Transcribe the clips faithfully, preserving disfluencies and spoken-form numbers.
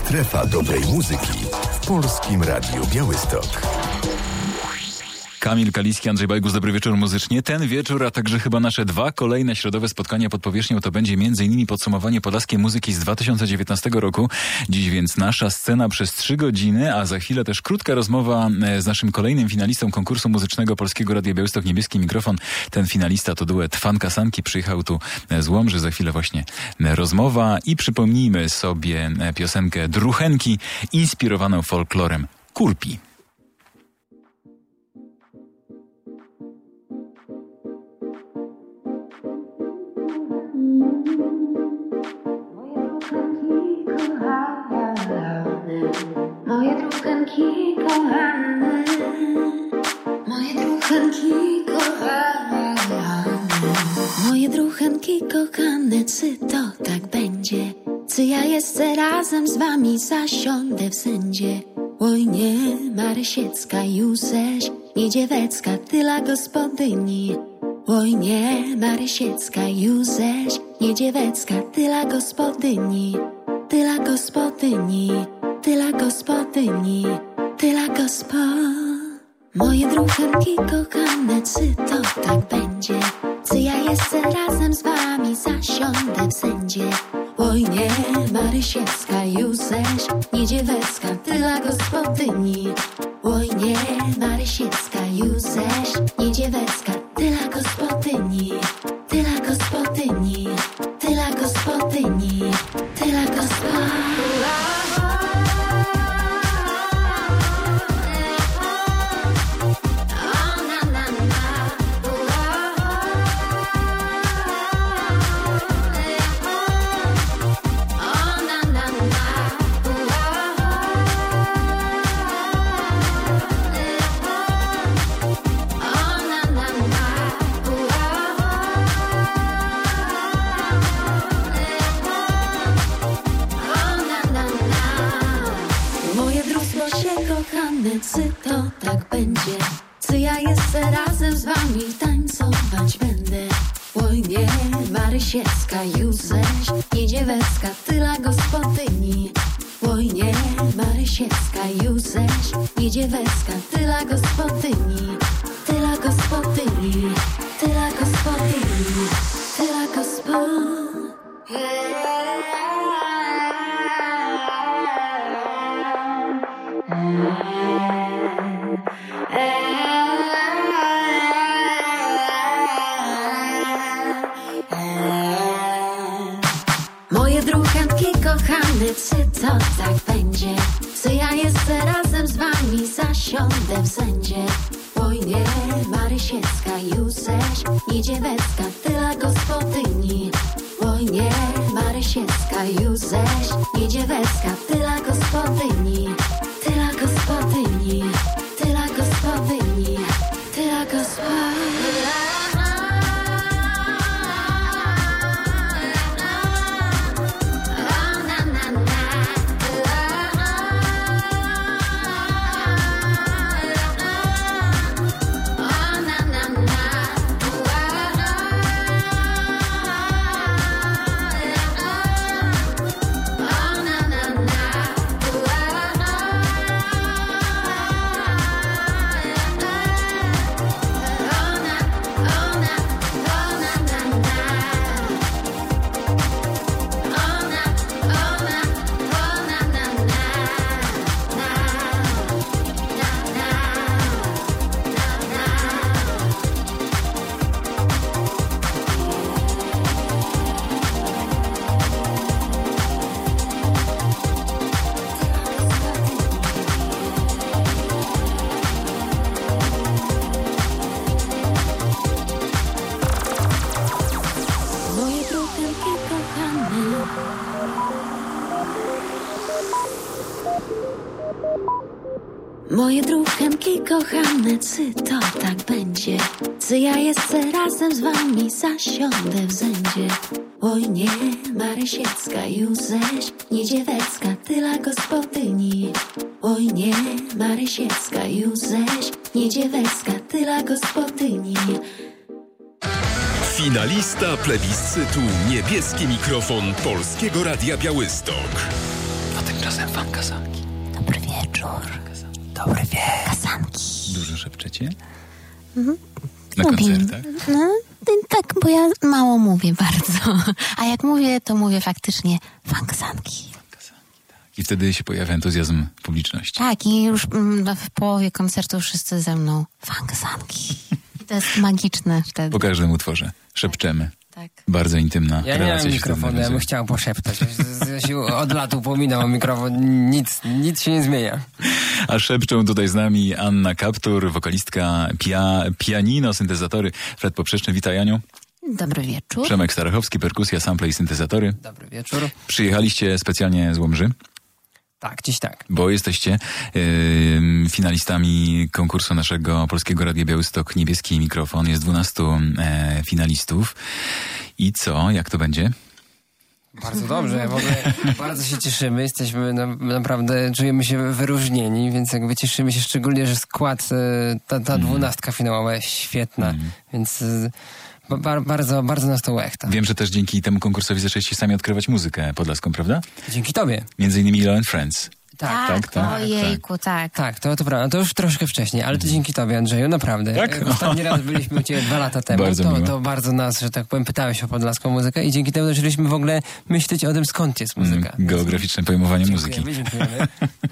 Strefa dobrej muzyki w Polskim Radiu Białystok. Kamil Kaliski, Andrzej Bajgus, dobry wieczór muzycznie. Ten wieczór, a także chyba nasze dwa kolejne środowe spotkania pod powierzchnią to będzie między innymi podsumowanie podlaskiej muzyki z dwa tysiące dziewiętnastego roku. Dziś więc nasza scena przez trzy godziny, a za chwilę też krótka rozmowa z naszym kolejnym finalistą konkursu muzycznego Polskiego Radia Białystok Niebieski Mikrofon. Ten finalista to duet Fanka Sanki, przyjechał tu z Łomży. Za chwilę właśnie rozmowa i przypomnijmy sobie piosenkę Druchenki inspirowaną folklorem Kurpi. Moje druchenki kochane, moje druchenki kochane, moje druchenki kochane, czy to tak będzie? Czy ja jeszcze razem z wami zasiądę w sędzie? Oj nie, Marysiecka Józeś, nie dziewecka, tyla gospodyni. Oj nie, Marysiecka Józeś, nie dziewecka, tyla gospodyni. Tyla gospodyni, tyla gospodyni, tyla gospo. Moje druchenki kochane, czy to tak będzie? Czy ja jeszcze razem z wami zasiądę w sędzie? Oj nie, Marysiecka Józeś, nie dziewecka, tyla gospodyni. Oj nie, Marysiecka Józeś, nie dziewecka, tyla gospodyni. Tyla gospodyni, tyla gospodyni, tyla gospo. Czy to tak będzie? Czy ja jeszcze razem z wami tańcować będę? Oj nie, Marysiecka Józeś, nie dziewecka, tyla gospodyni. Oj nie, Marysiecka Józeś, nie dziewecka, tyla gospodyni. Tyla gospodyni, tyla gospodyni, tyla gospo. Moje druchenki kochane, czy to tak będzie? Czy ja jeszcze razem z wami zasiądę w sędzie? Oj nie, Marysiecka Józeś, nie dziewecka, tyla gospodyni. Oj nie, Marysiecka Józeś, nie dziewecka, tyla gospodyni. Tyla gospodyni, tyla gospodyni, tyla gospodyni. Moje druchenki kochane, czy to tak będzie? Czy ja jeszcze razem z wami zasiądę w sędzie? Oj nie, Marysiecka Józeś, nie dziewecka, tyla gospodyni. Oj nie, Marysiecka Józeś, nie dziewecka, tyla gospodyni. Finalista plebiscytu Niebieski Mikrofon Polskiego Radia Białystok. A tymczasem Tymczasem fankasanki. Dobry wieczór. Dobry wieczór. Kasanki. Dużo szepczecie? Mhm. Na Lubię. koncertach? No, tak, bo ja mało mówię bardzo. A jak mówię, to mówię faktycznie fankasanki. I wtedy się pojawia entuzjazm publiczności. Tak, i już mm, w połowie koncertu wszyscy ze mną fankasanki. To jest magiczne wtedy. Po każdym utworze szepczemy. Tak. Bardzo intymna Ja nie relacja mam się mikrofonu, wtedy ja bym nawiązuje. chciał poszeptać. Ja się od lat upominam o mikrofon, nic, nic się nie zmienia. A szepczą tutaj z nami Anna Kaptur, wokalistka, pia, pianino, syntezatory. Fred Poprzeczny, witaj Aniu. Dobry wieczór. Przemek Starachowski, perkusja, sample i syntezatory. Dobry wieczór. Przyjechaliście specjalnie z Łomży, Tak, dziś tak. bo jesteście yy, finalistami konkursu naszego Polskiego Radia Białystok Niebieski Mikrofon. Jest dwunastu e, finalistów. I co? Jak to będzie? Bardzo dobrze, w ogóle bardzo się cieszymy, jesteśmy na, naprawdę, czujemy się wyróżnieni, więc jakby cieszymy się szczególnie, że skład, e, ta, ta dwunastka finałowa jest świetna, więc e, ba, bardzo, bardzo nas to łechta. Wiem, że też dzięki temu konkursowi zaczęliście sami odkrywać muzykę podlaską, prawda? Dzięki tobie. Między innymi Ilo and Friends. Tak, tak, tak, Ojejku, tak. Tak, to, to prawda. To już troszkę wcześniej, ale to dzięki tobie, Andrzeju, naprawdę. Tak? Jak ostatni raz byliśmy u ciebie dwa lata temu, Bardzo to, miło. to bardzo nas, że tak powiem, pytałeś o podlaską muzykę i dzięki temu zaczęliśmy w ogóle myśleć o tym, skąd jest muzyka. Mm, geograficzne pojmowanie muzyki. Dziękujemy, dziękujemy.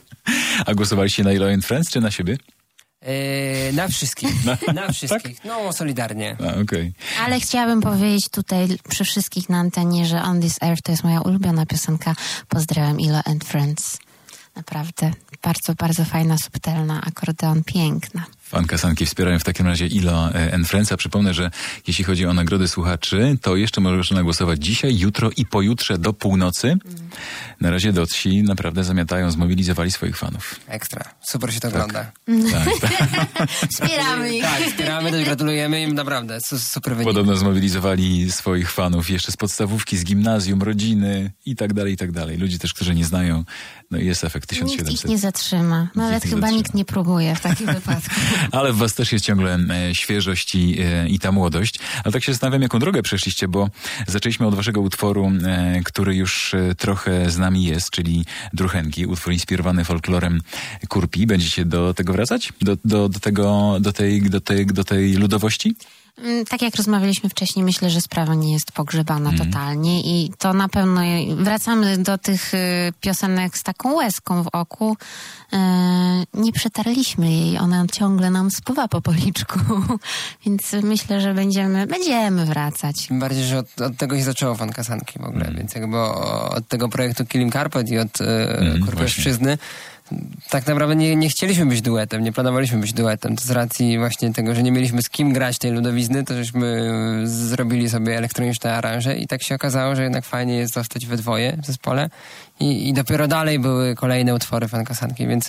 A głosowaliście na Ilo and Friends czy na siebie? Eee, na wszystkich. Na wszystkich. No, solidarnie. A, okej. Ale chciałabym powiedzieć tutaj przy wszystkich na antenie, że On This Earth to jest moja ulubiona piosenka. Pozdrawiam Ilo and Friends. Naprawdę bardzo, bardzo fajna, subtelna, akordeon piękna. Fankasanki wspierają w takim razie Ilo and Friends. A przypomnę, że jeśli chodzi o nagrody słuchaczy, to jeszcze możesz głosować dzisiaj, jutro i pojutrze do północy. Mm. Na razie Dotsi naprawdę zamiatają, zmobilizowali swoich fanów. Ekstra. Super się to ogląda. Tak, tak. Wspieramy ich. Tak, wspieramy, też gratulujemy im, naprawdę. Su- super wynik. Podobno zmobilizowali swoich fanów jeszcze z podstawówki, z gimnazjum, rodziny i tak dalej, i tak dalej. Ludzi też, którzy nie znają. No i jest efekt tysiąc Nikt siedemset. ich nie zatrzyma. No ale Nikt nie chyba zatrzyma. nikt nie próbuje w takim wypadku. Ale w was też jest ciągle e, świeżość i, e, i ta młodość. Ale tak się zastanawiam, jaką drogę przeszliście, bo zaczęliśmy od waszego utworu, e, który już e, trochę z nami jest, czyli Druchenki, utwór inspirowany folklorem Kurpi. Będziecie do tego wracać? Do, do, do, tego, do, tej, do, tej, do tej ludowości? Tak jak rozmawialiśmy wcześniej, myślę, że sprawa nie jest pogrzebana Mhm. totalnie i to na pewno wracamy do tych y, piosenek z taką łezką w oku. Y, nie przetarliśmy jej, ona ciągle nam spływa po policzku, więc myślę, że będziemy, będziemy wracać. Tym bardziej, że od, od tego się zaczęło Fankasanki w ogóle, Mm. więc jakby o, od tego projektu Killing Carpet i od e, Mm, Kurpiowszczyzny tak naprawdę nie, nie chcieliśmy być duetem, nie planowaliśmy być duetem. To z racji właśnie tego, że nie mieliśmy z kim grać tej ludowizny, to żeśmy zrobili sobie elektroniczne aranże i tak się okazało, że jednak fajnie jest zostać we dwoje w zespole i, i dopiero dalej były kolejne utwory Fankasanki, więc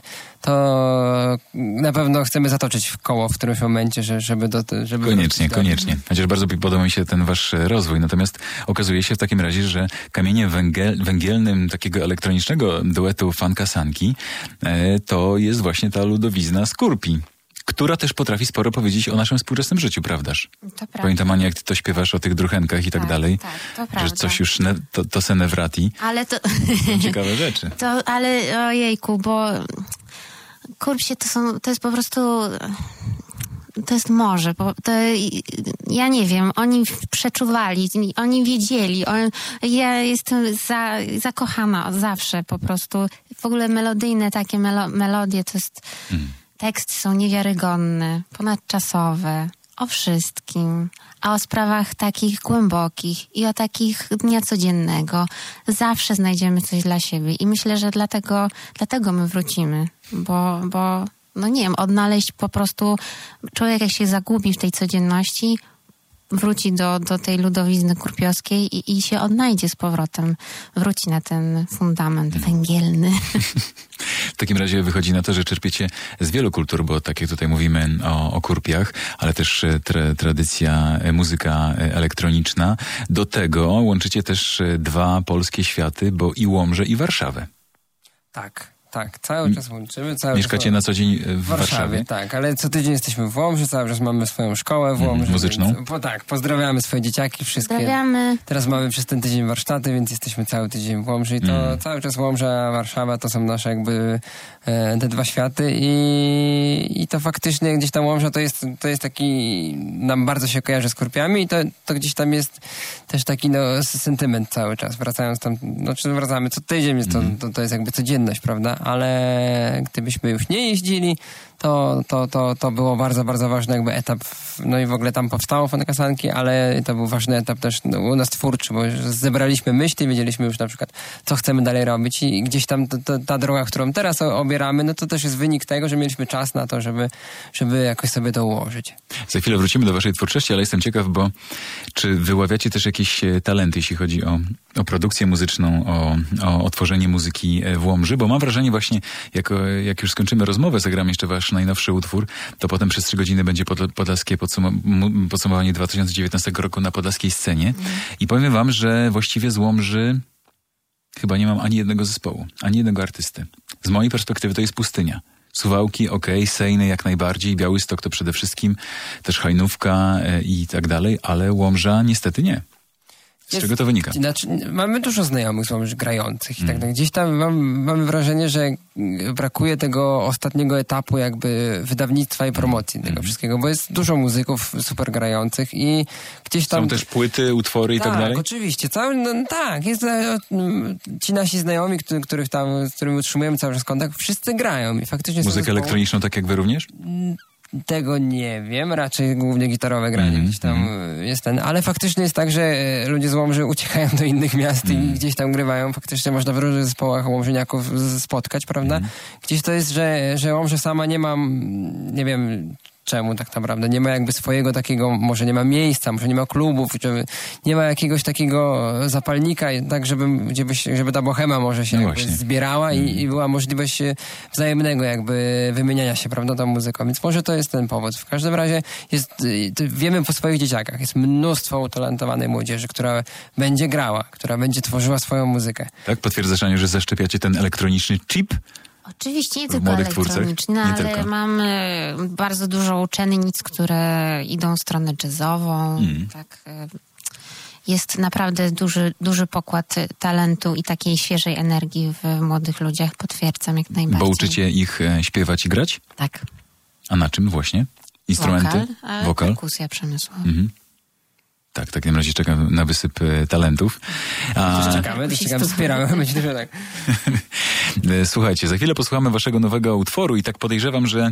to na pewno chcemy zatoczyć w koło w którymś momencie, że, żeby do żeby Koniecznie, wrócić do- koniecznie. Chociaż bardzo podoba mi się ten wasz rozwój. Natomiast okazuje się w takim razie, że kamieniem węgiel, węgielnym takiego elektronicznego duetu Fankasanki e, to jest właśnie ta ludowizna z Kurpi, która też potrafi sporo powiedzieć o naszym współczesnym życiu, prawdaż? To prawda. Pamiętam, Ania, jak ty to śpiewasz o tych druchenkach i tak, Tak, dalej, tak, to że prawda. coś już ne, to, to se ne wrati. Ale to... Ciekawe rzeczy. To, ale ojejku, bo Kurpsie to są, to jest po prostu, to jest morze, bo to, ja nie wiem, oni przeczuwali, oni wiedzieli, on, ja jestem za, zakochana zawsze po prostu, w ogóle melodyjne takie melo, melodie, to jest, Mm. teksty są niewiarygodne, ponadczasowe, o wszystkim, a o sprawach takich głębokich i o takich dnia codziennego. Zawsze znajdziemy coś dla siebie i myślę, że dlatego, dlatego my wrócimy, bo, bo no nie wiem, odnaleźć po prostu, człowiek jak się zagubi w tej codzienności, wróci do, do tej ludowizny kurpiowskiej i, i się odnajdzie z powrotem, wróci na ten fundament węgielny. W takim razie wychodzi na to, że czerpiecie z wielu kultur, bo tak jak tutaj mówimy o, o Kurpiach, ale też tra, tradycja, muzyka elektroniczna. Do tego łączycie też dwa polskie światy, bo i Łomżę, i Warszawę. Tak. Tak, cały czas łączymy. Cały Mieszkacie czas... na co dzień w Warszawie? W Warszawie, tak, ale co tydzień jesteśmy w Łomży, cały czas mamy swoją szkołę w Łomży. Mm, muzyczną? Więc, bo tak, pozdrawiamy swoje dzieciaki, wszystkie. Pozdrawiamy. Teraz mamy przez ten tydzień warsztaty, więc jesteśmy cały tydzień w Łomży i to Mm. cały czas Łomża, Warszawa to są nasze jakby e, te dwa światy i, i to faktycznie gdzieś tam Łomża to jest, to jest taki, nam bardzo się kojarzy z Kurpiami i to, to gdzieś tam jest też taki no sentyment cały czas, wracając tam, no czy wracamy co tydzień, jest to, Mm. to, to jest jakby codzienność, prawda, ale gdybyśmy już nie jeździli, to, to, to, to było bardzo, bardzo ważny jakby etap, no i w ogóle tam powstało Fonkasanki, ale to był ważny etap też no, u nas twórczy, bo już zebraliśmy myśli, wiedzieliśmy już na przykład, co chcemy dalej robić i gdzieś tam to, to, ta droga, którą teraz obieramy, no to też jest wynik tego, że mieliśmy czas na to, żeby, żeby jakoś sobie to ułożyć. Za chwilę wrócimy do waszej twórczości, ale jestem ciekaw, bo czy wyławiacie też jakieś e, talenty, jeśli chodzi o, o produkcję muzyczną, o, o otworzenie muzyki w Łomży? Bo mam wrażenie właśnie, jak, jak już skończymy rozmowę, zagram jeszcze wasz najnowszy utwór, to potem przez trzy godziny będzie pod, podlaskie podsum- podsumowanie dwa tysiące dziewiętnastego roku na podlaskiej scenie. Mm. I powiem wam, że właściwie z Łomży chyba nie mam ani jednego zespołu, ani jednego artysty. Z mojej perspektywy to jest pustynia. Suwałki, okej, okay, Sejny jak najbardziej, Białystok to przede wszystkim, też Hajnówka e, i tak dalej, ale Łomża niestety nie. Z Jest, czego to wynika? Znaczy, mamy dużo znajomych z Łomży grających i Mm. tak dalej. Gdzieś tam mam, mamy wrażenie, że brakuje tego ostatniego etapu jakby wydawnictwa i promocji tego Mm. wszystkiego, bo jest dużo muzyków super grających i gdzieś tam... Są też płyty, utwory i tak, tak dalej? oczywiście. Cały, no, tak, jest, e, ci nasi znajomi, którzy, których tam, z którymi utrzymujemy cały czas kontakt, wszyscy grają i faktycznie są Muzykę zespoły. elektroniczną tak jak wy również? Tego nie wiem, raczej głównie gitarowe granie Mm, gdzieś tam mm. jest ten, ale faktycznie jest tak, że e, ludzie z Łomży uciekają do innych miast Mm. i gdzieś tam grywają, faktycznie można w różnych zespołach łomżyniaków z- spotkać, prawda? Mm. Gdzieś to jest, że, że Łomża sama nie ma, mm, nie wiem czemu tak naprawdę, nie ma jakby swojego takiego, może nie ma miejsca, może nie ma klubów, żeby, nie ma jakiegoś takiego zapalnika, tak żeby, gdzie byś, żeby ta bohema może się No jakby właśnie. zbierała i, Mm. i była możliwość e, wzajemnego jakby wymieniania się, prawda, tą muzyką. Więc może to jest ten powód. W każdym razie jest, y, to wiemy po swoich dzieciakach, jest mnóstwo utalentowanej młodzieży, która będzie grała, która będzie tworzyła swoją muzykę. Tak? Potwierdzasz, Aniu, że zaszczepiacie ten elektroniczny chip? Oczywiście nie W tylko młodych twórcach? elektronicznie, Nie ale tylko. mamy bardzo dużo uczennic, które idą w stronę jazzową. Mm. Tak, e, jest naprawdę duży, duży pokład talentu i takiej świeżej energii w młodych ludziach. Potwierdzam jak najbardziej. Bo uczycie ich e, śpiewać i grać? Tak. A na czym właśnie? Instrumenty? Wokal, ale Wokal? perkusja przemysłowa. Mhm. Tak, w takim razie czekam na wysyp e, talentów. A, Też czekamy, też czekamy, wspieramy. Będzie dużo tak. e, słuchajcie, za chwilę posłuchamy waszego nowego utworu i tak podejrzewam, że,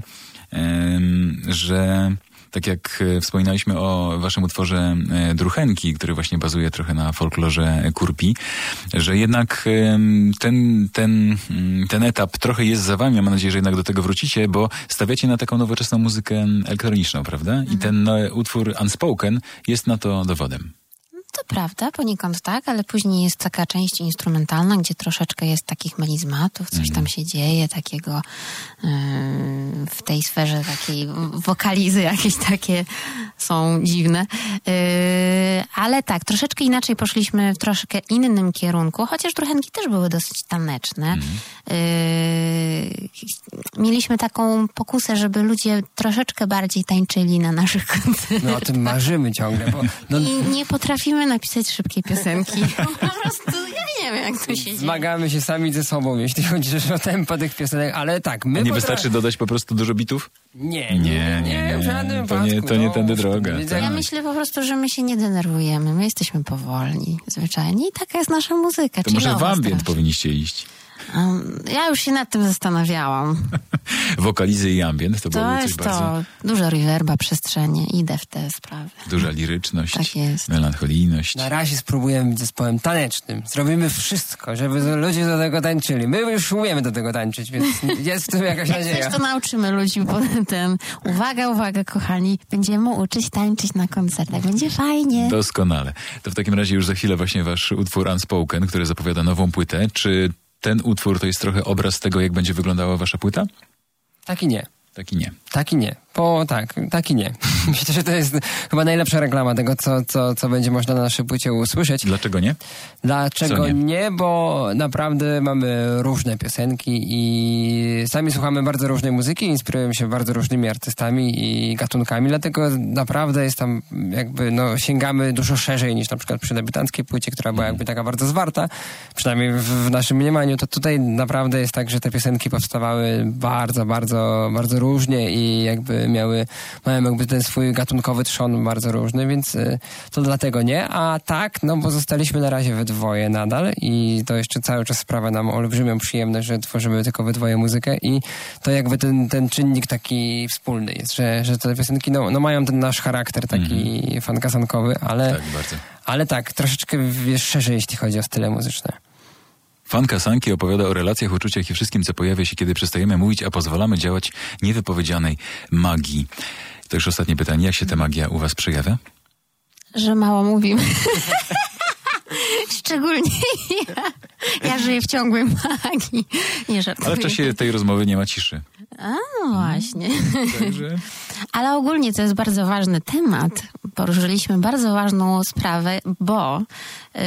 em, że tak jak e, wspominaliśmy o waszym utworze e, Druchenki, który właśnie bazuje trochę na folklorze Kurpi, że jednak em, ten, ten, mm, ten etap trochę jest za wami. Mam nadzieję, że jednak do tego wrócicie, bo stawiacie na taką nowoczesną muzykę elektroniczną, prawda? I ten e, utwór Unspoken jest na to dowodem. To prawda, poniekąd tak, ale później jest taka część instrumentalna, gdzie troszeczkę jest takich melizmatów, coś tam się dzieje, takiego yy, w tej sferze takiej wokalizy jakieś takie są dziwne. Yy, ale tak, troszeczkę inaczej poszliśmy w troszkę innym kierunku, chociaż druchenki też były dosyć taneczne. Yy, mieliśmy taką pokusę, żeby ludzie troszeczkę bardziej tańczyli na naszych koncertach. No o tym marzymy ciągle, bo no, I nie potrafimy napisać szybkiej piosenki. Po prostu ja nie wiem, jak to się dzieje. zmagamy się sami ze sobą, jeśli chodzi o tempo tych piosenek, ale tak, my Nie potra- wystarczy dodać po prostu dużo bitów? Nie, Nie, nie, nie, w żadnym to nie- wypadku, to nie no. tędy droga, Więc tak. Ja jak- myślę po prostu, że my się nie denerwujemy. My jesteśmy powolni, zwyczajnie. I taka jest nasza muzyka. To może w chillowa ambient strasznie. powinniście iść. Um, ja już się nad tym zastanawiałam. Wokalizy i ambient to To byłoby coś jest bardzo... to dużo reverba, przestrzenie. Idę w te sprawy. Duża liryczność, Tak jest. melancholijność. Na razie spróbujemy być zespołem tanecznym. Zrobimy wszystko, żeby ludzie do tego tańczyli. My już umiemy do tego tańczyć, więc jest w tym jakaś nadzieja. Coś to nauczymy ludzi potem. Uwaga, uwaga, kochani. Będziemy uczyć tańczyć na koncertach. Będzie fajnie. Doskonale. To w takim razie już za chwilę właśnie wasz utwór Unspoken, który zapowiada nową płytę. Czy ten utwór to jest trochę obraz tego, jak będzie wyglądała wasza płyta? Tak i nie. Tak i nie. Tak i nie. Po, tak, tak i nie. Myślę, że to jest chyba najlepsza reklama tego, co, co, co będzie można na naszej płycie usłyszeć. Dlaczego nie? Dlaczego nie? nie? Bo naprawdę mamy różne piosenki i sami słuchamy bardzo różnej muzyki, inspirujemy się bardzo różnymi artystami i gatunkami, dlatego naprawdę jest tam jakby, no, sięgamy dużo szerzej niż na przykład przy debiutanckiej płycie, która była jakby taka bardzo zwarta, przynajmniej w, w naszym mniemaniu, to tutaj naprawdę jest tak, że te piosenki powstawały bardzo, bardzo, bardzo różnie i jakby miały, mają jakby ten swój gatunkowy trzon bardzo różny, więc y, to dlatego nie, a tak, no bo zostaliśmy na razie we dwoje nadal i to jeszcze cały czas sprawia nam olbrzymią przyjemność, że tworzymy tylko we dwoje muzykę i to jakby ten, ten czynnik taki wspólny jest, że, że te piosenki no, no mają ten nasz charakter taki mm-hmm. fankasankowy, ale tak, bardzo. ale tak, troszeczkę wiesz, szerzej, jeśli chodzi o style muzyczne. Fanka Sanki opowiada o relacjach, uczuciach i wszystkim, co pojawia się, kiedy przestajemy mówić, a pozwalamy działać niewypowiedzianej magii. To już ostatnie pytanie. Jak się ta magia u was przejawia? Że mało mówimy. Szczególnie ja. Ja żyję w ciągłej magii. Nie żartuję. Ale w czasie tej rozmowy nie ma ciszy. A, no właśnie. Także... Ale ogólnie to jest bardzo ważny temat. Poruszyliśmy bardzo ważną sprawę, bo... Yy,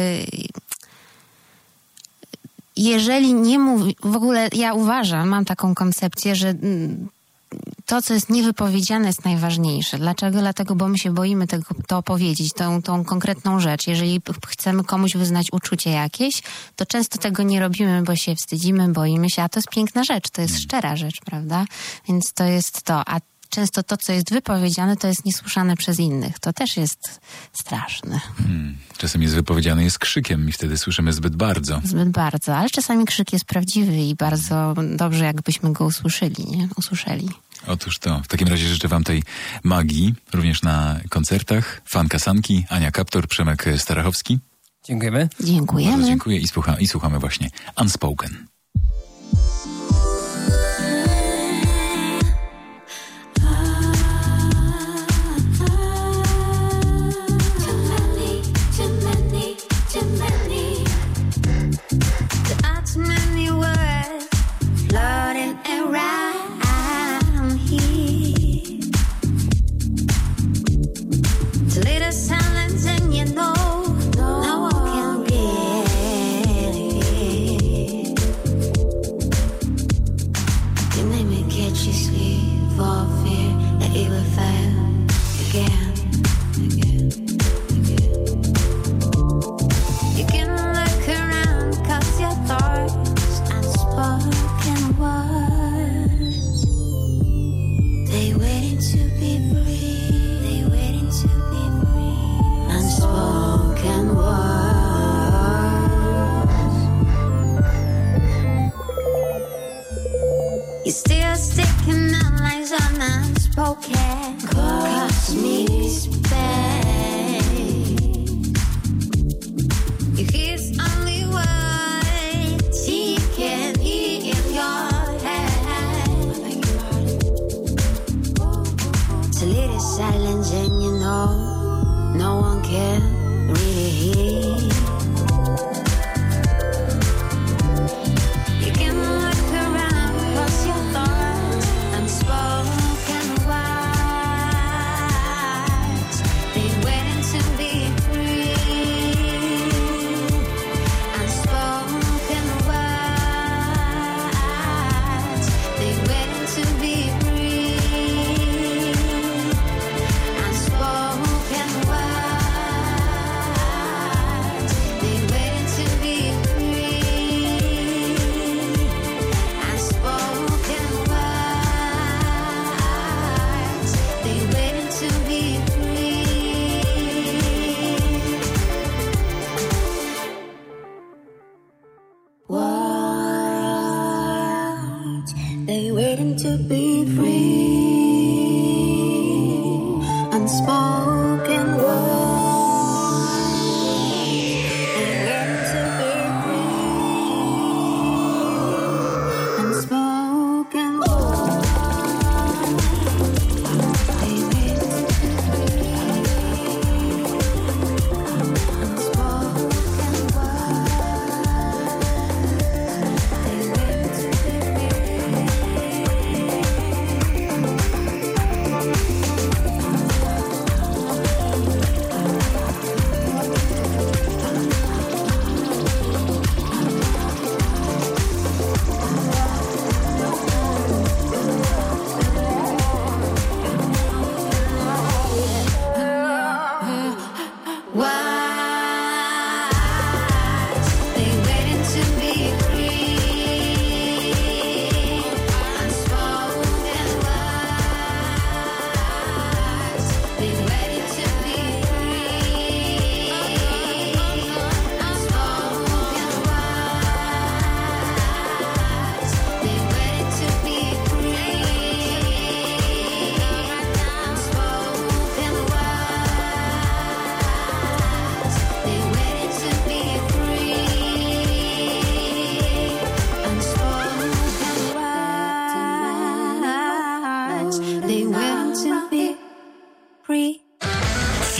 jeżeli nie mówi, w ogóle ja uważam, mam taką koncepcję, że to, co jest niewypowiedziane, jest najważniejsze. Dlaczego? Dlatego, bo my się boimy tego, to opowiedzieć, tą, tą konkretną rzecz. Jeżeli chcemy komuś wyznać uczucie jakieś, to często tego nie robimy, bo się wstydzimy, boimy się, a to jest piękna rzecz, to jest szczera rzecz, prawda? Więc to jest to, a często to, co jest wypowiedziane, to jest niesłyszane przez innych. To też jest straszne. Hmm. Czasem jest wypowiedziane jest krzykiem i wtedy słyszymy zbyt bardzo. Zbyt bardzo, ale czasami krzyk jest prawdziwy i bardzo dobrze, jakbyśmy go usłyszeli, nie? Usłyszeli. Otóż to. W takim razie życzę wam tej magii, również na koncertach. Fanka Sanki, Ania Kaptor, Przemek Starachowski. Dziękujemy. Dziękujemy. Bardzo dziękuję i, słucha, i słuchamy właśnie Unspoken.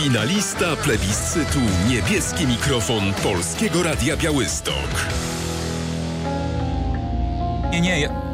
Finalista plebiscytu Niebieski Mikrofon Polskiego Radia Białystok. Nie, nie, ja...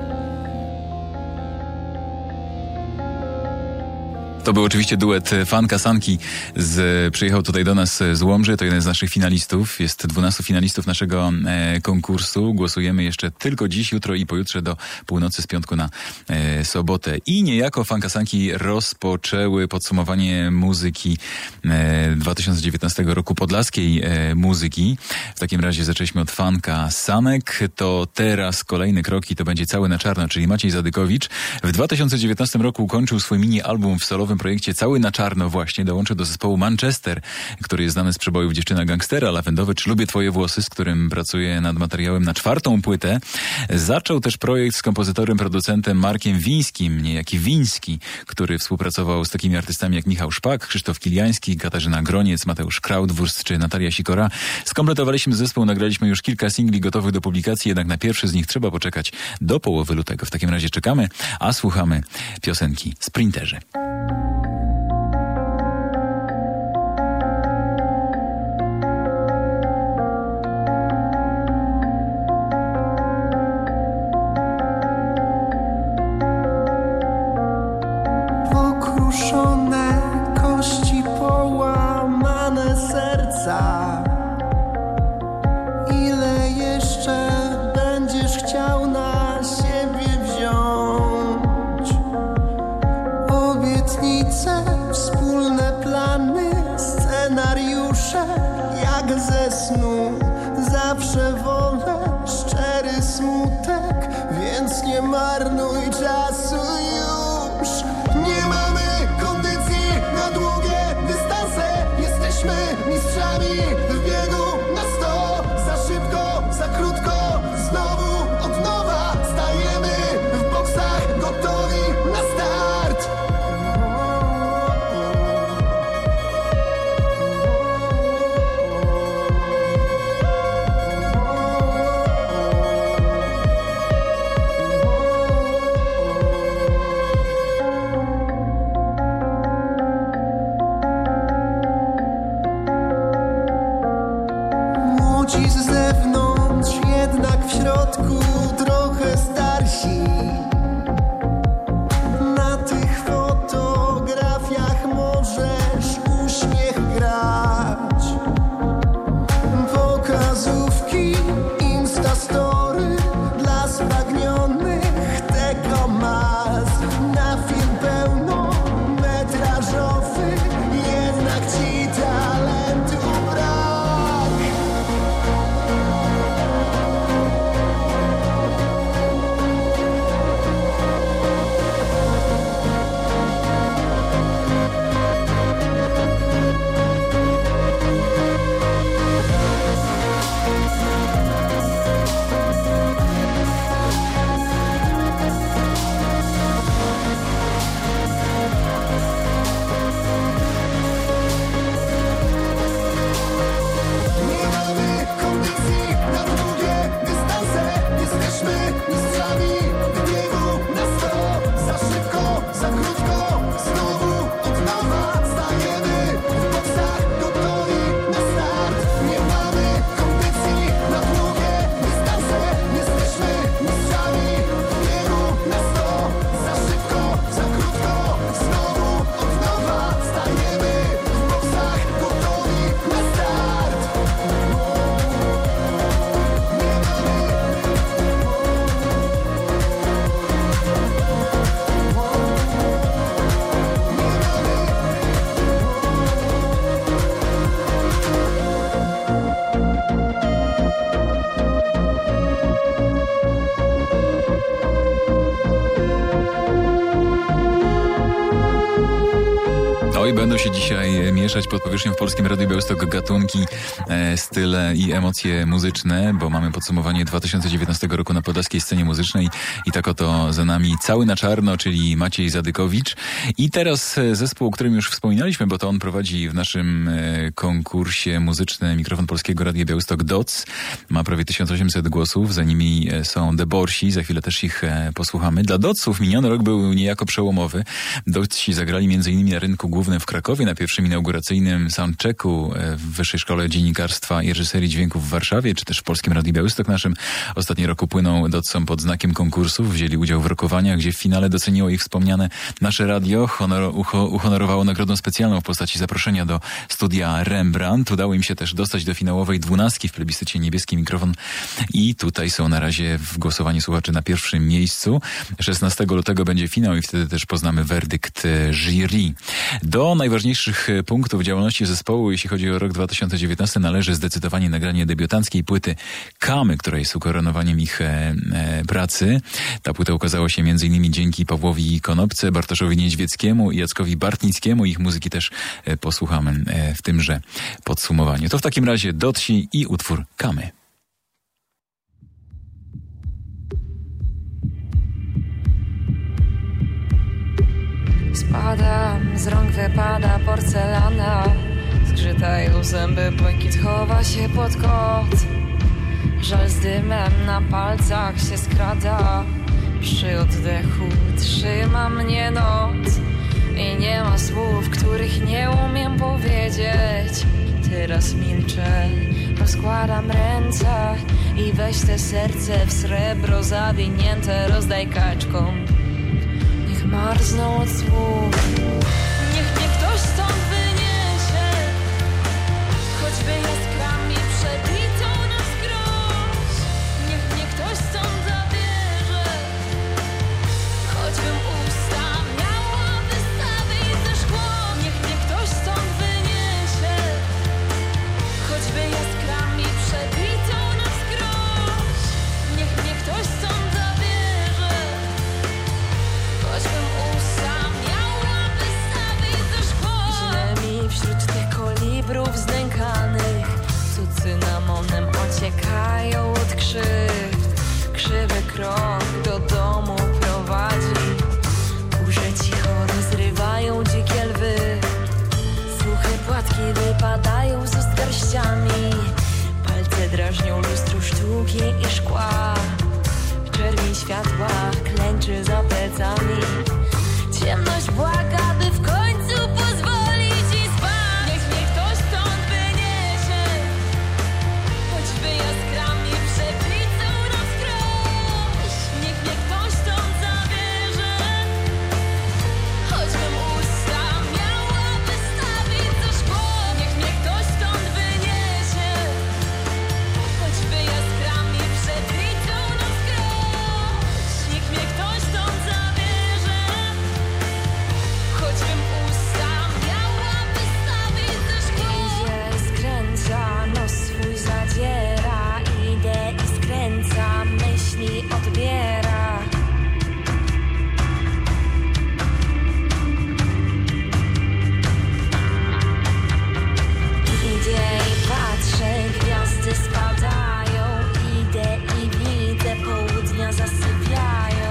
To był oczywiście duet Fanka Sanki. Z, przyjechał tutaj do nas z Łomży. To jeden z naszych finalistów. Jest dwunastu finalistów naszego e, konkursu. Głosujemy jeszcze tylko dziś, jutro i pojutrze do północy z piątku na e, sobotę. I niejako Fanka Sanki rozpoczęły podsumowanie muzyki e, dwa tysiące dziewiętnastego roku, podlaskiej e, muzyki. W takim razie zaczęliśmy od Fanka Sanek. To teraz kolejny krok i to będzie Cały na czarno, czyli Maciej Zadykowicz. W dwa tysiące dziewiętnastym roku ukończył swój mini-album w solowym projekcie Cały na czarno właśnie. Dołączył do zespołu Manchester, który jest znany z przebojów Dziewczyna Gangstera, Lawendowy czy Lubię Twoje włosy, z którym pracuje nad materiałem na czwartą płytę. Zaczął też projekt z kompozytorem, producentem Markiem Wińskim, niejaki Wiński, który współpracował z takimi artystami jak Michał Szpak, Krzysztof Kiliański, Katarzyna Groniec, Mateusz Krautwurst czy Natalia Sikora. Skompletowaliśmy zespół, nagraliśmy już kilka singli gotowych do publikacji, jednak na pierwszy z nich trzeba poczekać do połowy lutego. W takim razie czekamy, a słuchamy piosenki Sprinterzy. Pokruszone kości, połamane serca. Ile jeszcze będziesz chciał na siebie wziąć? Obietnice, wspólne plany, scenariusze jak ze snu. Zawsze wolę szczery smutek, więc nie marnuj czasu już. Nie mamy kondycji na długie dystanse. Jesteśmy mistrzami w biegu na sto. Za szybko, za krótko, znowu od nowa stajemy w boksach gotowi na start. Młodzi z zewnątrz, jednak w środku trochę starsi. Na tych fotografiach możesz uśmiech grać. Pokazówki, instastory dla spragnionych tego mas. Na film pełnometrażowy, jednak ci talentu brak. Nie mamy kondycji na długie dystanse. Jesteśmy mistrzami w biegu na sto. Za szybko, za krótko, znowu od nowa stajemy w boksach gotowi na start. Nie mamy kondycji na długie dystanse. Jesteśmy mistrzami w biegu na sto. Za szybko, za krótko, znowu od nowa stajemy w boksach gotowi na start. Oj, będą się dzisiaj mieszać pod powierzchnią w Polskim Radiu Białystok gatunki, e, style i emocje muzyczne, bo mamy podsumowanie dwa tysiące dziewiętnastego roku na podlaskiej scenie muzycznej i tak oto za nami Cały na czarno, czyli Maciej Zadykowicz. I teraz zespół, o którym już wspominaliśmy, bo to on prowadzi w naszym e, konkursie muzycznym Mikrofon Polskiego Radia Białystok D O C. Ma prawie tysiąc osiemset głosów, za nimi są The Borsi, za chwilę też ich e, posłuchamy. Dla D O C-ów miniony rok był niejako przełomowy. D O C-ci zagrali między innymi na rynku głównym w Krakowie na pierwszym inauguracyjnym soundchecku w Wyższej Szkole Dziennikarstwa i Reżyserii Dźwięku w Warszawie, czy też w Polskim Radiu Białystok naszym. Ostatni rok upłynął Dotsom pod znakiem konkursów. Wzięli udział w rokowaniach, gdzie w finale doceniło ich wspomniane nasze radio. Honor, ucho, uhonorowało nagrodą specjalną w postaci zaproszenia do studia Rembrandt. Udało im się też dostać do finałowej dwunastki w plebiscycie Niebieski Mikrofon i tutaj są na razie w głosowaniu słuchaczy na pierwszym miejscu. szesnastego lutego będzie finał i wtedy też poznamy werdykt jury. Do najważniejszych punktów działalności zespołu, jeśli chodzi o rok dwa tysiące dziewiętnasty, należy zdecydowanie nagranie debiutanckiej płyty Kamy, która jest ukoronowaniem ich e, e, pracy. Ta płyta ukazała się między innymi dzięki Pawłowi Konopce, Bartoszowi Niedźwieckiemu i Jackowi Bartnickiemu. Ich muzyki też e, posłuchamy e, w tymże podsumowaniu. To w takim razie Dotsi i utwór Kamy. Spadam, z rąk wypada porcelana, zgrzytają zęby, błękit chowa się pod kot. Żal z dymem na palcach się skrada, przy oddechu trzyma mnie noc. I nie ma słów, których nie umiem powiedzieć. Teraz milczę, rozkładam ręce i weź te serce w srebro zawinięte, rozdaj kaczkom. Niech marzną od słów. Niech mnie ktoś stąd wyniesie, choćby jaskrami przebitą na wskroś. Niech mnie ktoś stąd zabierze, choćbym usta miała wystawić ze szkło. Niech mnie ktoś stąd wyniesie, choćby jaskrami przebitą na wskroś. Niech mnie ktoś stąd zabierze, choćbym usta miała wystawić ze szkło. Źle mi wśród tych kolibrów znękanych, co cynamonem ociekają od krzywd. Krzywy krok do domu prowadzi, kurze cicho rozrywają dzikie lwy. Suche płatki wypadają z ust garściami, palce drażnią lustro sztuki i szkła. W czerwień światła klęczy za plecami, ciemność błaga, by w końcu pozwolić ci spać. Niech mnie ktoś stąd wyniesie, choćby jaskrami przebitą na wskroś. Niech mnie ktoś stąd zabierze, choćbym usta miała wystawić ze szkło. Niech mnie ktoś stąd wyniesie, choćby jaskrami przebitą na wskroś. Niech mnie ktoś stąd zabierze, choćbym usta miała wystawić ze szkło. Idzie, skręca, nos swój zadziera, idę i skręca, myśli odbiera. Idę i patrzę, gwiazdy spadają, idę i widzę, południa zasypiają.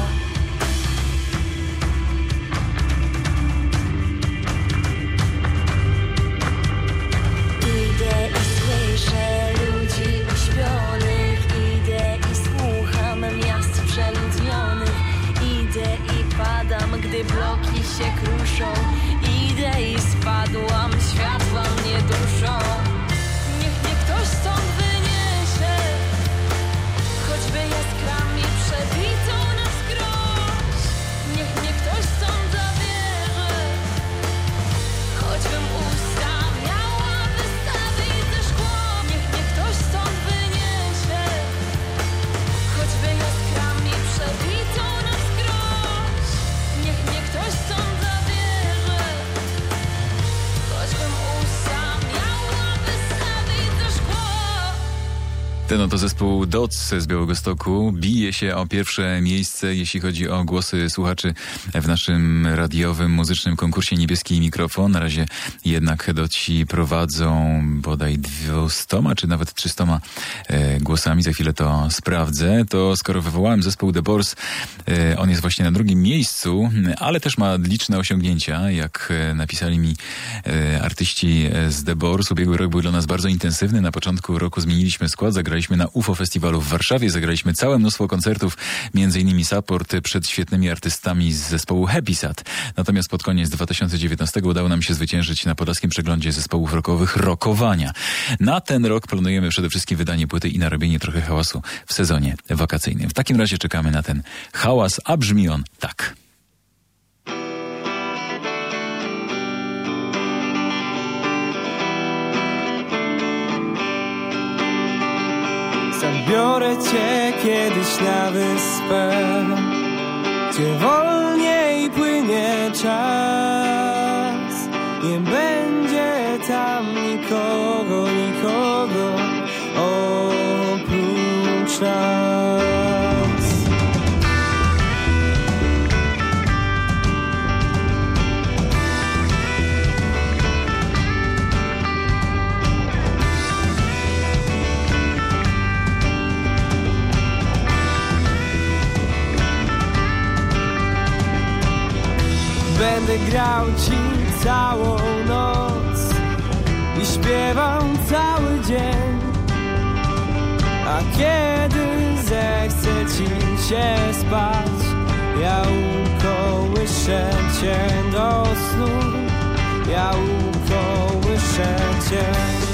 Idę i słyszę ludzi uśpionych, idę i słucham miast przeludnionych. Idę i padam, gdy bloki się kruszą, idę i spadłam, światła mnie duszą. Niech mnie ktoś stąd wyniesie, choćby jaskrami przebitą na wskroś. Niech mnie ktoś stąd zabierze, choćbym usta miała wystawić ze szkło. Niech mnie ktoś stąd wyniesie, choćby jaskrami przebitą na wskroś. Niech mnie ktoś stąd zabierze, choćbym usta miała wystawić ze szkło. Ten oto zespół Dots z Białegostoku bije się o pierwsze miejsce, jeśli chodzi o głosy słuchaczy w naszym radiowym, muzycznym konkursie Niebieski Mikrofon. Na razie jednak Dotsi prowadzą bodaj dwustoma, czy nawet trzystoma e, głosami. Za chwilę to sprawdzę. To skoro wywołałem zespół The Boars, e, on jest właśnie na drugim miejscu, ale też ma liczne osiągnięcia. Jak e, napisali mi e, artyści z The Boars, ubiegły rok był dla nas bardzo intensywny. Na początku roku zmieniliśmy skład, zagraliśmy zagraliśmy na U F O Festiwalu w Warszawie, zagraliśmy całe mnóstwo koncertów, między innymi support przed świetnymi artystami z zespołu Happy Sad. Natomiast pod koniec dwa tysiące dziewiętnastego udało nam się zwyciężyć na podlaskim przeglądzie zespołów rockowych Rockowania. Na ten rok planujemy przede wszystkim wydanie płyty i narobienie trochę hałasu w sezonie wakacyjnym. W takim razie czekamy na ten hałas, a brzmi on tak. Zabiorę cię kiedyś na wyspę, gdzie wolniej płynie czas. Nie będzie tam nikogo, nikogo oprócz nas. Będę grał ci całą noc i śpiewam cały dzień. A kiedy zechce ci się spać, ja ukołyszę cię do snu, ja ukołyszę cię.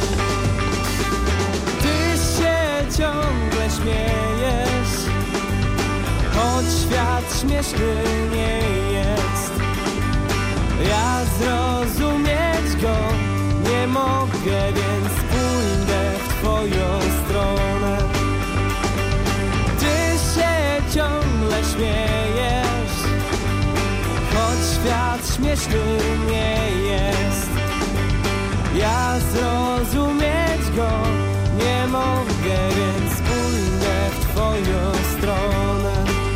Ty się ciągle śmiejesz, choć świat śmieszny nie jest. Ja zrozumieć go nie mogę, więc pójdę w twoją stronę. Ty się ciągle śmiejesz, choć świat śmieszny nie jest. Ja zrozumieć go nie mogę, więc pójdę w twoją stronę.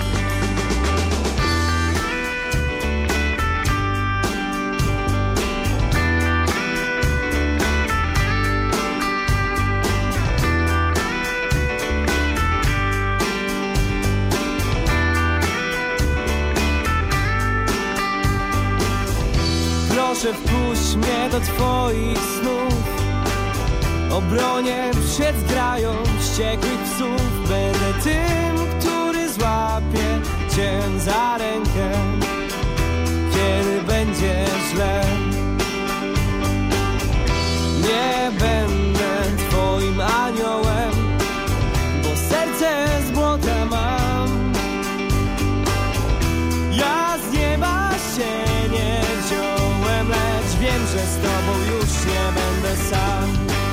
Proszę, wpuść mnie do twoich snów, obronię przed zgrają wściekłych psów. Będę tym, który złapie cię za rękę, kiedy będzie źle. Nie będę twoim aniołem, bo serce z błota mam. Ja z nieba się nie wziąłem, lecz wiem, że z tobą już nie będę sam.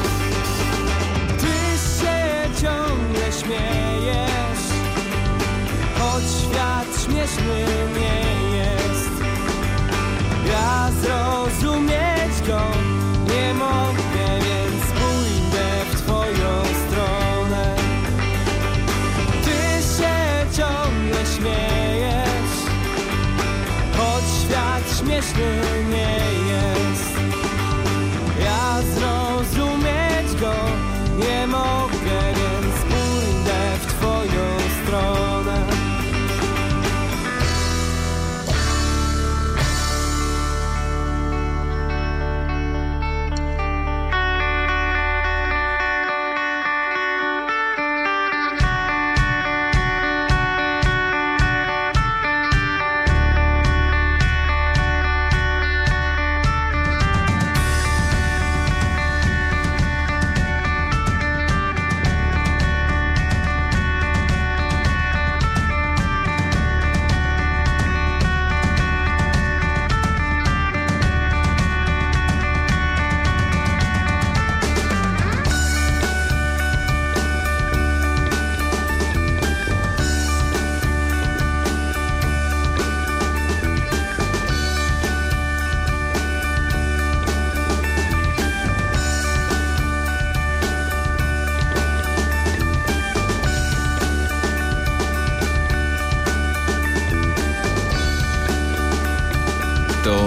Ty się ciągle śmiejesz, choć świat śmieszny nie jest. Ja zrozumieć go nie mogę, więc pójdę w twoją stronę. Ty się ciągle śmiejesz, choć świat śmieszny nie jest. Ja zrozumieć go nie mogę, więc pójdę w twoją stronę.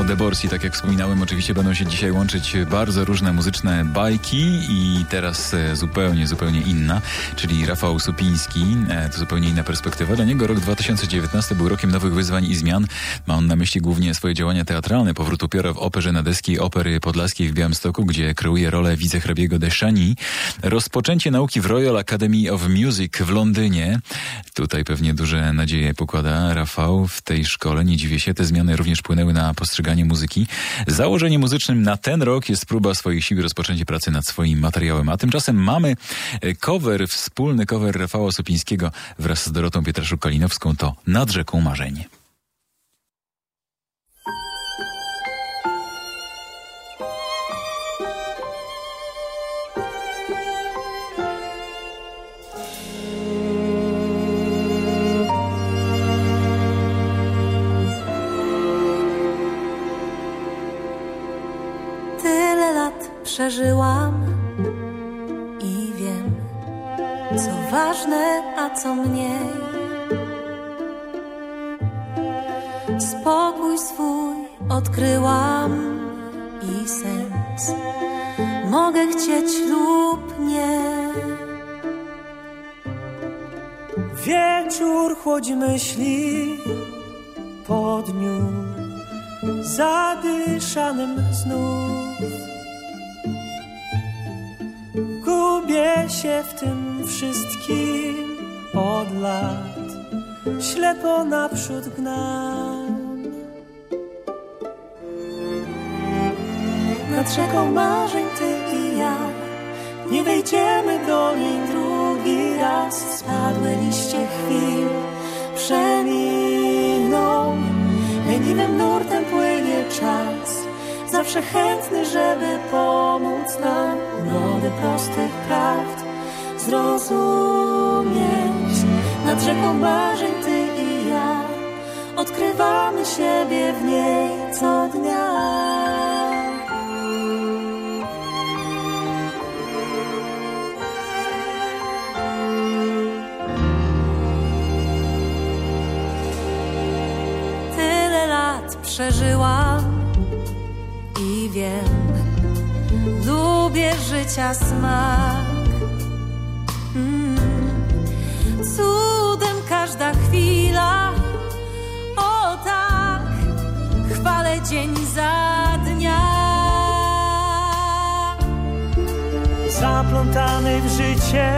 o Deborsi, tak jak wspominałem, oczywiście będą się dzisiaj łączyć bardzo różne muzyczne bajki i teraz zupełnie, zupełnie inna, czyli Rafał Supiński, to zupełnie inna perspektywa. Dla niego rok dwa tysiące dziewiętnasty był rokiem nowych wyzwań i zmian. Ma on na myśli głównie swoje działania teatralne, powrót upiora w operze Nadeskiej Opery Podlaskiej w Białymstoku, gdzie kreuje rolę wicehrabiego de Chagny. Rozpoczęcie nauki w Royal Academy of Music w Londynie. Tutaj pewnie duże nadzieje pokłada Rafał w tej szkole. Nie dziwię się, te zmiany również wpłynęły na postrzeganie muzyki. Założeniem muzycznym na ten rok jest próba swoich sił i rozpoczęcie pracy nad swoim materiałem. A tymczasem mamy cover, wspólny cover Rafała Supińskiego wraz z Dorotą Pietraszuk-Kalinowską. To Nad rzeką marzeń. Przeżyłam i wiem, co ważne, a co mniej. Spokój swój odkryłam i sens. Mogę chcieć lub nie. Wieczór chłodzi myśli po dniu zadyszanym znów. Gubię się w tym wszystkim od lat, ślepo naprzód gnam. Nad rzeką marzeń ty i ja, nie wejdziemy do niej drugi raz. Spadłe liście chwil przeminą, leniwym nurtem płynie czas. Zawsze chętny, żeby pomóc nam urody prostych prawd zrozumieć. Nad rzeką marzeń ty i ja, odkrywamy siebie w niej co dnia. Tyle lat przeżyłam i wiem, lubię życia smak. Mm. Cudem każda chwila, o tak, chwalę dzień za dnia. Zaplątany w życie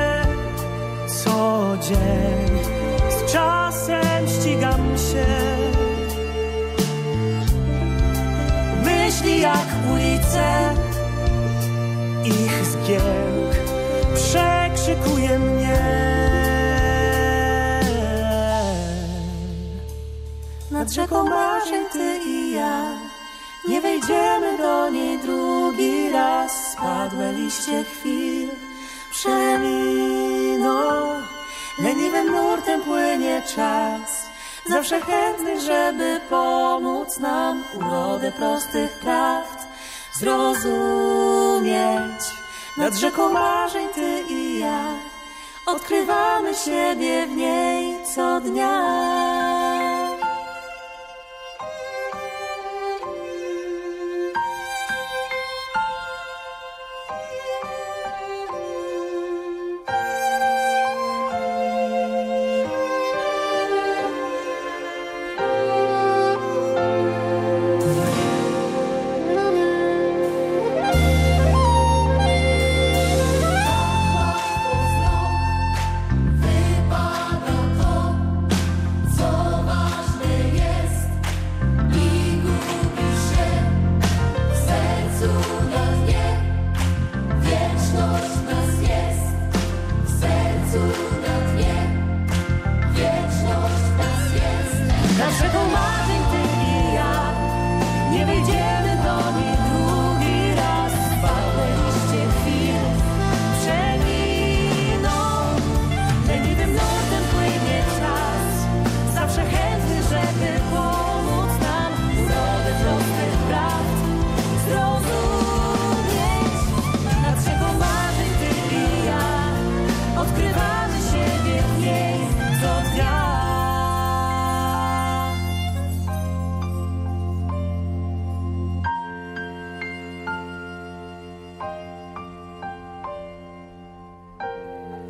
co dzień, z czasem ścigam się. Myśli jak ulice, ich zgiełk przekrzykuje mnie. Nad rzeką marzeń ty i ja, nie wejdziemy do niej drugi raz. Spadłe liście chwil przeminą, leniwym nurtem płynie czas. Zawsze chętny, żeby pomóc nam urodę prostych prawd zrozumieć. Nad rzeką marzeń ty i ja, odkrywamy siebie w niej co dnia.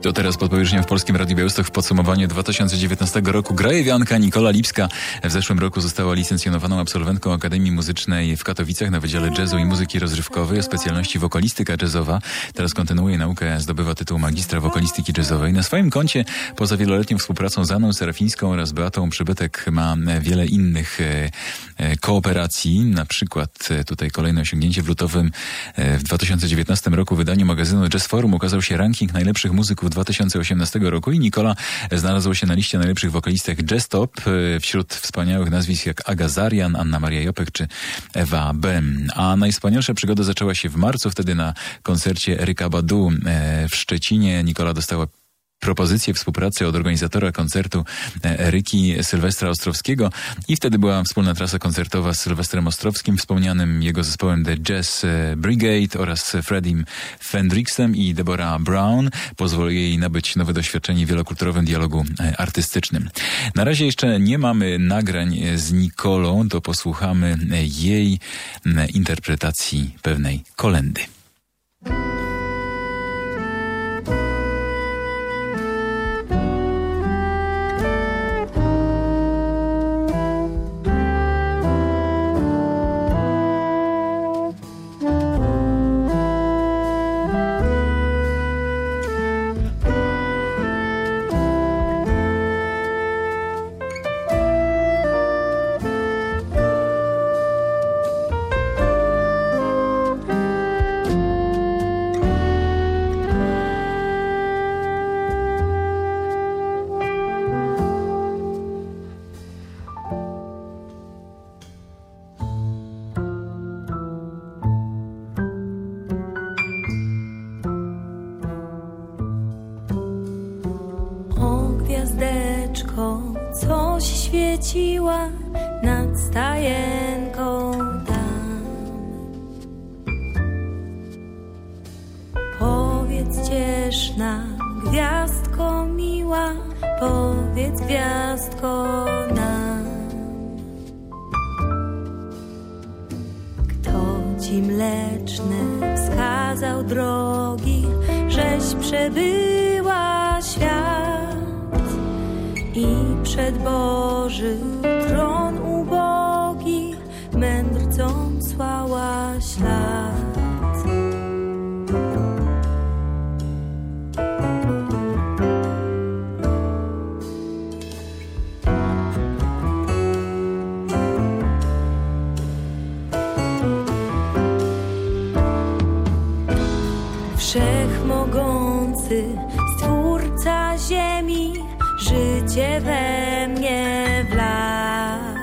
To teraz pod powierzchnią w Polskim Radiu Białystok w podsumowaniu dwa tysiące dziewiętnastego roku grajewianka Nikola Lipska. W zeszłym roku została licencjonowaną absolwentką Akademii Muzycznej w Katowicach na Wydziale Jazzu i Muzyki Rozrywkowej o specjalności wokalistyka jazzowa. Teraz kontynuuje naukę, zdobywa tytuł magistra wokalistyki jazzowej. Na swoim koncie, poza wieloletnią współpracą z Anną Serafińską oraz Beatą Przybytek, ma wiele innych e, e, kooperacji. Na przykład e, tutaj kolejne osiągnięcie w lutowym e, w dwa tysiące dziewiętnastym roku wydaniu magazynu Jazz Forum ukazał się ranking najlepszych muzyków dwa tysiące osiemnastego roku i Nikola znalazła się na liście najlepszych wokalistek Jazz Top wśród wspaniałych nazwisk jak Aga Zarian, Anna Maria Jopek czy Ewa B. A najwspanialsza przygoda zaczęła się w marcu, wtedy na koncercie Eryka Badu w Szczecinie. Nikola dostała propozycję współpracy od organizatora koncertu Eryki, Sylwestra Ostrowskiego, i wtedy była wspólna trasa koncertowa z Sylwestrem Ostrowskim, wspomnianym jego zespołem The Jazz Brigade oraz Freddiem Fendrixem i Deborah Brown. Pozwoli jej nabyć nowe doświadczenie w wielokulturowym dialogu artystycznym. Na razie jeszcze nie mamy nagrań z Nikolą, to posłuchamy jej interpretacji pewnej kolendy. Gwiazdeczko, coś świeciła nad stajenką tam. Powiedz cieszna, gwiazdko miła, powiedz gwiazdko nam. Kto ci mleczne wskazał drogi, żeś przebyła świat i przed Boży tron ubogi mędrcom słała ślad. Wszechmogący Stwórca ziemi życie we mnie wlał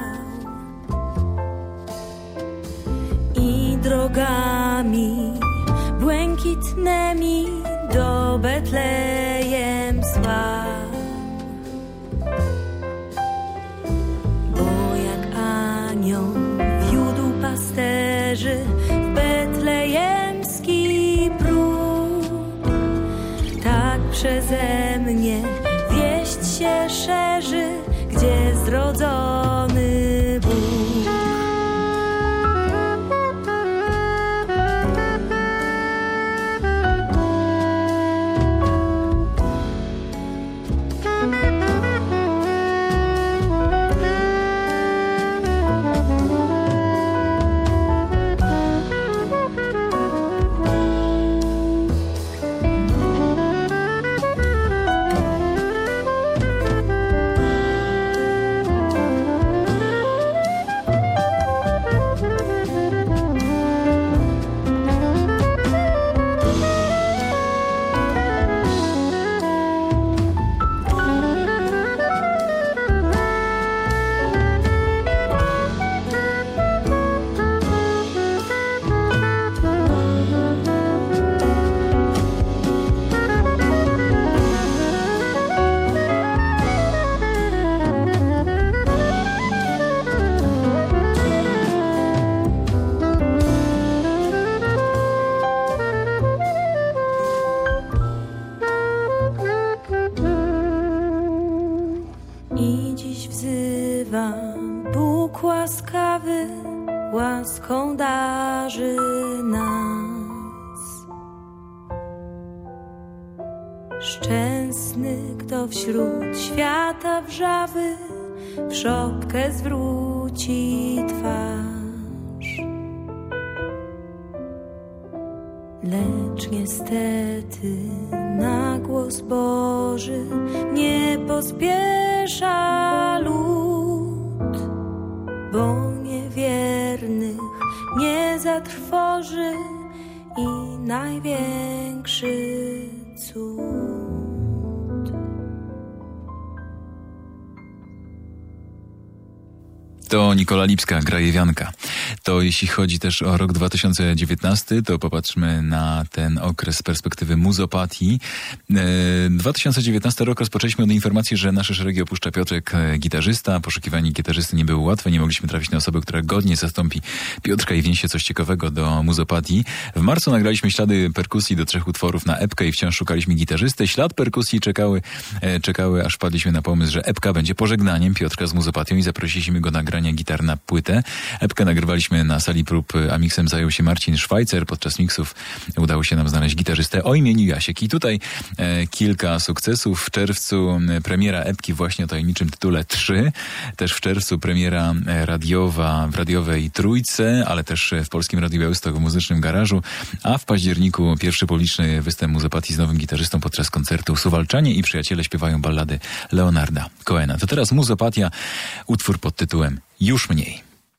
i drogami błękitnymi do Betlejem słał. Bo jak anioł wiódł pasterzy w betlejemski próg, tak przeze mnie wieść się szerzy, gdzie zrodzony Bóg. łaskawy łaską darzy nas. Szczęście to wśród świata wrzawy w szopkę zwróci twarz. Lecz niestety na głos Boży nie pospiesza lud, bo niewiernych nie zatrwoży i największy cud. To Nikola Lipska, Grajewianka. To jeśli chodzi też o rok dwa tysiące dziewiętnasty, to popatrzmy na ten okres z perspektywy muzopatii. dwa tysiące dziewiętnasty rok rozpoczęliśmy od informacji, że nasze szeregi opuszcza Piotrek, gitarzysta. Poszukiwanie gitarzysty nie było łatwe, nie mogliśmy trafić na osobę, która godnie zastąpi Piotrka i wniesie coś ciekawego do muzopatii. W marcu nagraliśmy ślady perkusji do trzech utworów na epkę i wciąż szukaliśmy gitarzysty. Ślad perkusji czekały, czekały, aż wpadliśmy na pomysł, że epka będzie pożegnaniem Piotrka z muzopatią i zaprosiliśmy go na granie gitar na płytę. Epkę nagrywaliśmy na sali prób, a miksem zajął się Marcin Szwajcer. Podczas miksów udało się nam znaleźć gitarzystę o imieniu Jasiek. I tutaj e, kilka sukcesów. W czerwcu premiera epki właśnie o tajemniczym tytule trzy. Też w czerwcu premiera radiowa w radiowej Trójce, ale też w Polskim Radiu Białystok w Muzycznym Garażu. A w październiku pierwszy publiczny występ muzopatii z nowym gitarzystą podczas koncertu Suwalczanie i przyjaciele śpiewają ballady Leonarda Cohena. To teraz muzopatia, utwór pod tytułem Już mniej.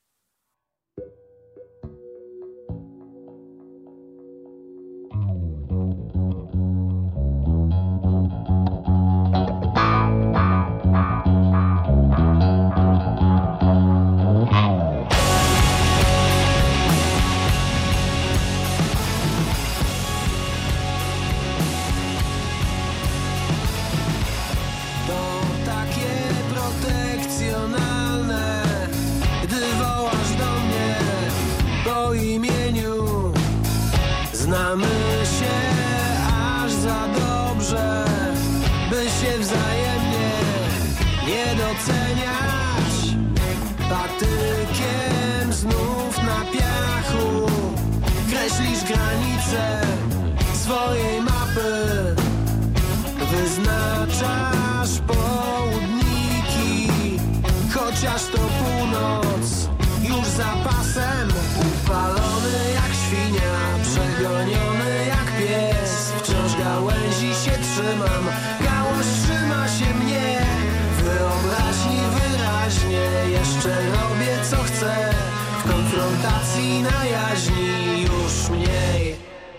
Znamy się aż za dobrze, by się wzajemnie nie doceniać. Patykiem znów na piachu kreślisz granice swojej mapy. Wyznaczasz południki, chociaż to północ już za pasem. Upalony jak świnia, przegoniony jak pies, wciąż gałęzi się trzymam, gałąź trzyma się mnie. Wyobraźni wyraźnie jeszcze robię co chcę, w konfrontacji na jaźni już mniej.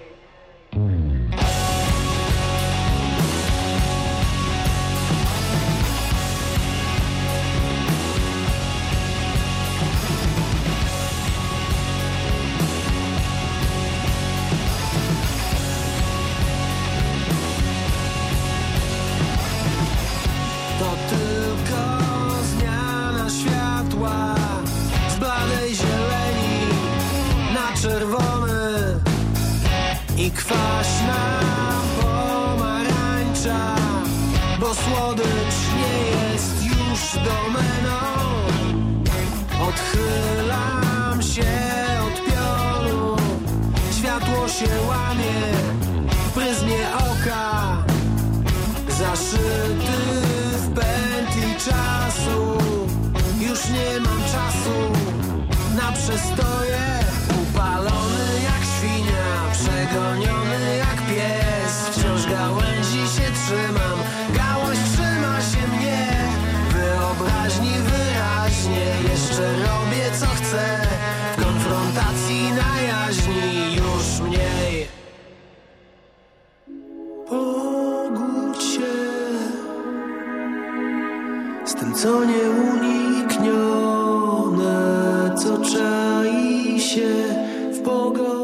Czerwony i kwaśna pomarańcza, bo słodycz nie jest już domeną. Odchylam się od pionu, światło się łamie w pryzmie oka, zaszyty w pętli czasu. Już nie mam czasu na przestoje. Upalony jak świnia, przegoniony jak pies, wciąż gałęzi się trzymam, gałąź trzyma się mnie. Wyobraźni wyraźnie jeszcze robię co chcę, w konfrontacji na jaźni już mniej. Pogódź się z tym, co nieuniknione, co czai się w pogodzie.